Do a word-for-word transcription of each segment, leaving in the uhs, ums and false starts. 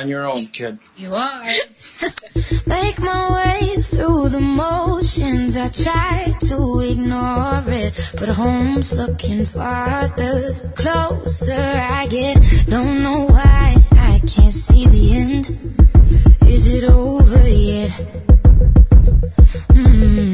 on your own, kid. You are. Make my way through the motions. I try to ignore it, but home's looking farther the closer I get. Don't know why I can't see the end. Is it over yet? Mm.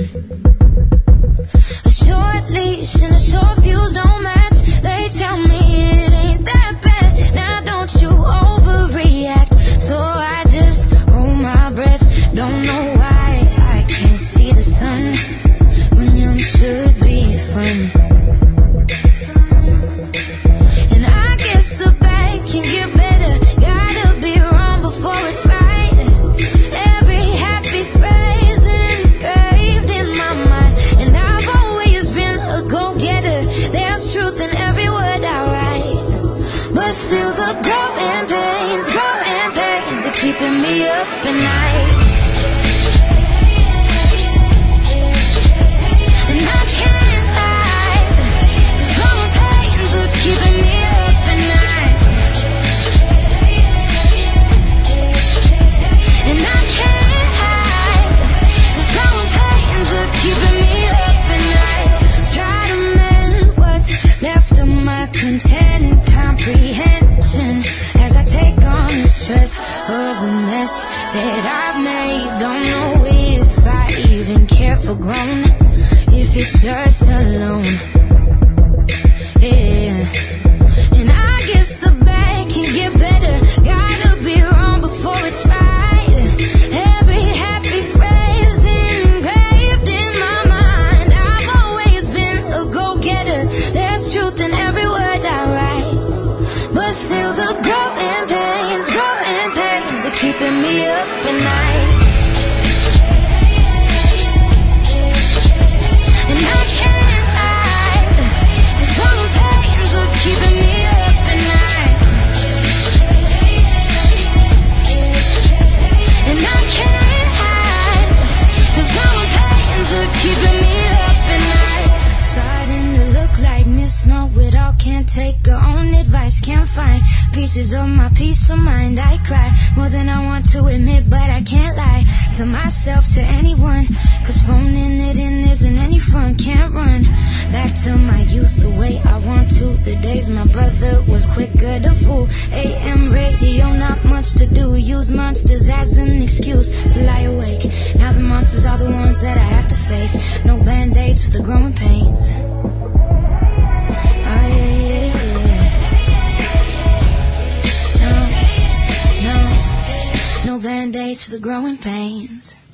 A short leash and a short fuse don't match. They tell me it ain't that bad. Now don't you overreact. So I just hold my breath. Don't know why I can't see the sun when young should be fun. And I guess the bad can get better. Gotta be wrong before it's right. Every happy phrase engraved in my mind. And I've always been a go-getter. There's truth in every word I write. But still the growing pains, growing pains, they're keeping me up at night. And I can't hide, these growing pains are keeping me up at night. And I can't hide, these growing pains are keeping me up at night. Try to mend what's left of my content and comprehension as I take on the stress of the mess that I've made. Don't know if I even care for grown, if it's yours alone. Yeah. And I guess the bad can get better. Gotta be wrong before it's right. Every happy phrase engraved in my mind. I've always been a go-getter. There's truth in every word I write. But still the growing pains, growing pains, they're keeping me up at night. And I can't hide, these growing pains are keeping me up at night. And I can't hide, these growing pains are keeping me up at night. Starting to look like Miss Know-It-All, can't take her own advice, can't find pieces of my peace of mind. I cry more than I want to admit, but I can't lie to myself, to anyone, cause phoning it in isn't any fun. Can't run back to my youth the way I want to. The days my brother was quicker to fool. A M radio, not much to do. Use monsters as an excuse to lie awake. Now the monsters are the ones that I have to face. No band-aids for the growing pains. Oh yeah, yeah, yeah. No, no, no band-aids for the growing pains.